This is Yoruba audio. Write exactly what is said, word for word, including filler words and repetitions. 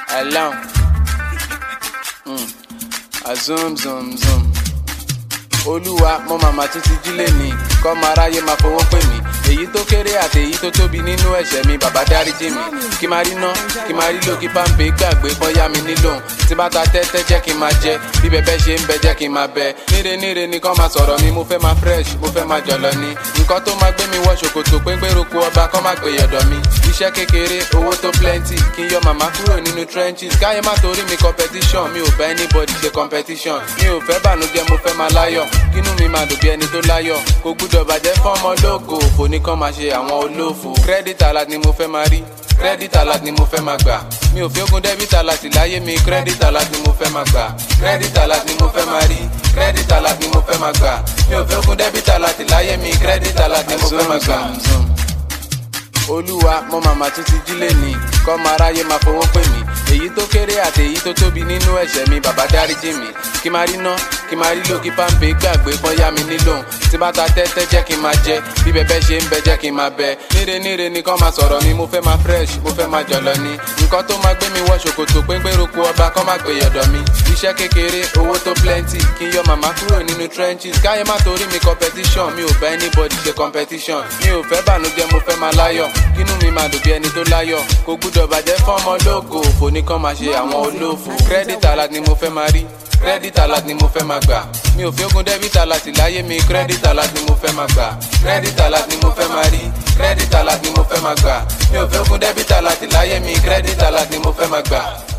Alão. Mm. A zoom zoom zoom. Olúwa mo màmá tún ti jí lẹ́ni kọ́ máa ráyé máa fowó pè mí èyí tó kéré àti èyí tó tóbi nínú ẹ̀ṣẹ̀ mi bàbá dáríjì mi kí máa rí ná kí máa rí lò kí páńpé gbàgbé bọ́yá mi nílò tí bá ta tẹ́tẹ́ jẹ́ kí n máa jẹ bí bẹ́bẹ́ ṣe ń bẹ jẹ́ kí n máa bẹ níre níre ni kọ́ máa sọ̀rọ̀ mi mo fẹ́ máa fresh mo fẹ́ máa jọ̀lọ̀ ni nǹkan tó máa gbé mi wọ ṣòkòtò péńgbéroko ọba kọ́ máa gbé yọ̀dọ̀ mi iṣẹ́ kékeré owó tó plenty kí n yọ màmá kúrò nínú trenches káyé má torí mi competition mi ò bá anybody ṣe competition mi ò fẹ́ bànújẹ́ mo fẹ́ máa láyọ̀ kínú mi máa dùn bí ẹni tó láyọ̀ kò gbúdọ̀ bàjẹ́ fún ọmọ ológo òfò ní kán máa ṣe àwọn olófò credit alert ni mo fẹ́ máa rí credit alert ni mo fẹ́ máa gbà mi ò fi ogun debit alert láyé mi credit alert ni mo fẹ́ máa gbà credit alert ni mo fẹ́ máa rí credit alert ni mo fẹ́ máa gbà mi ò fi ogun debit alert láyé mi credit alert ni mo fẹ́ máa gbà. Olúwa mo màmá tún ti jí lẹ́ni kọ́ máa ráyé máa fowó pè mí èyí tó kéré àti èyí tó tóbi nínú ẹ̀ṣẹ̀ mi bàbá dáríjì mi kí máa rí ná kí máa rí lò kí páńpé gbàgbé bọ́yá mi nílò tí bá ta tẹ́tẹ́ jẹ́ kí n máa jẹ bí bẹ́bẹ́ ṣe ń bẹ jẹ́ kí n máa bẹ níre níre ni kán máa sọ̀rọ̀ mi mo fẹ́ máa fresh mo fẹ́ máa jọ̀lọ̀ ni nǹkan tó máa gbé mi wọ ṣòkòtò péńgbéroko ọba kán máa gbé yọ̀dọ̀ mi iṣẹ́ kékeré owó tó plenty kí n yọ màmá kúrò nínú trenches káyé má torí mi competition mi ò bá anybody ṣe competition mi ò fẹ́ bànújẹ́ mo fẹ́ máa láyọ̀ kínú mi máa dùn bí ẹni tó láyọ̀ kò gbúdọ̀ bàjẹ́ fún ọmọ ológo òfò ní kán máa ṣe àwọn olófò credit alert ni mo fẹ́ máa rí credit alert ni mo fẹ́ máa gbà mi ò fi ogun debit alert láyé mi credit alert ni mo fẹ́ máa gbà credit alert ni mo fẹ́ máa rí credit alert ni mo fẹ́ máa gbà mi ò fi ogun debit alert láyé mi credit alert ni mo fẹ́ máa gbà.